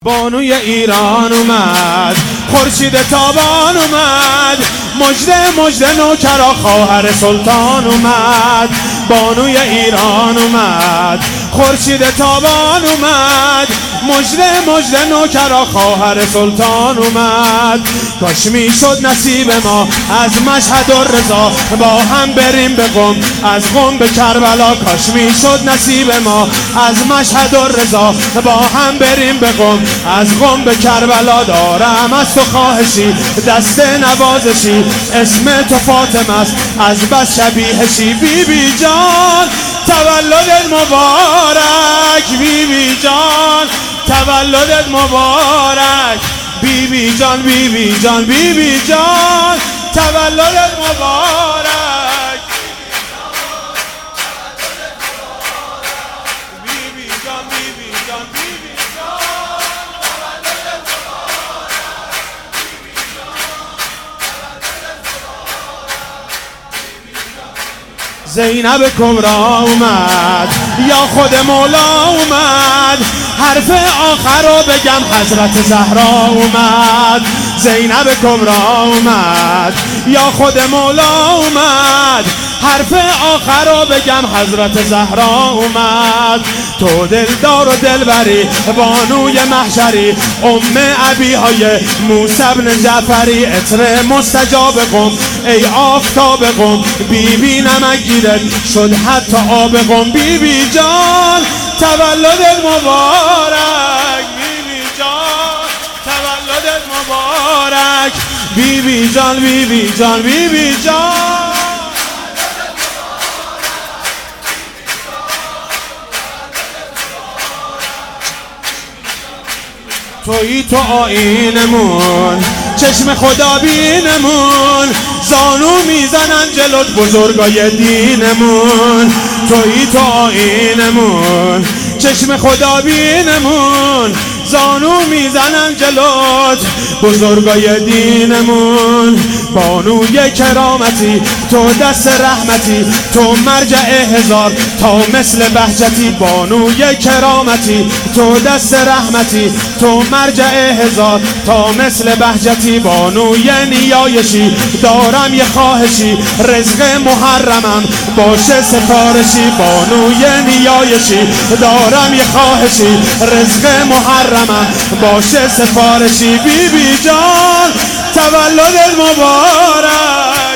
بانوی ایران اومد، خورشید تابان اومد، مژده مژده نوکرا خواهر سلطان اومد. بانوی ایران اومد، خورشید تابان اومد، مژده مژده نوکرا خواهر سلطان اومد. کاش میشد نصیب ما از مشهد و رضا با هم بریم به قم، از قم به کربلا. کاش میشد نصیب ما از مشهد و رضا با هم بریم به قم، از قم به کربلا. دارم از تو خواهشی، دست نوازشی، اسم تو فاطمه است از بس شبیهشی. بی بی جان تولدت مبارک، بی بی جان تولدت مبارک، بی بی جان بی بی جان بی بی جان تولدت مبارک، بی بی جان بی بی جان بی بی جان تولدت مبارک. زینب کبرا اومد یا خود مولا اومد، حرف آخر رو بگم حضرت زهرا اومد. زینب کبرا اومد یا خود مولا اومد، حرف آخر رو بگم حضرت زهرا اومد. تو دلدار و دلبری، بانوی محشری، ام ابیهای موسی بن جعفری، عطر مستجاب قم ای آفتاب قم، بی بی نمک گیرت شد حتی آب قم. بی بی جان تولدت مبارک، بی بی جان تولدت مبارک، بی بی جان بی بی جان بی بی جان. تویی تو آیینمون، چشم خدا بینمون، زانو میزنن جلوت بزرگای دینمون. تویی تو آیینمون، چشم خدا بینمون، زانو میزنن جلوت بزرگای دینمون. بانوی کرامتی، تو دست رحمتی، تو مرجع هزار تا مثل بهجتی. بانوی کرامتی، تو دست رحمتی، تو مرجع هزار تا مثل بهجتی. بانوی نیایشی، دارم یه خواهشی، رزق محرمم باشه سفارشی. بانوی نیایشی، دارم یه خواهشی، رزق محرمم باشه سفارشی. بی بی جان تولدت مبارک،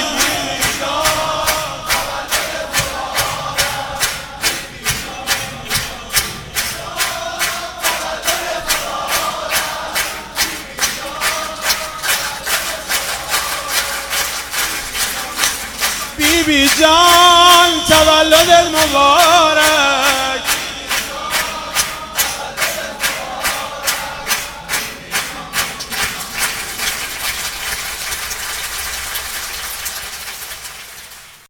بی بی جان تولدت مبارک.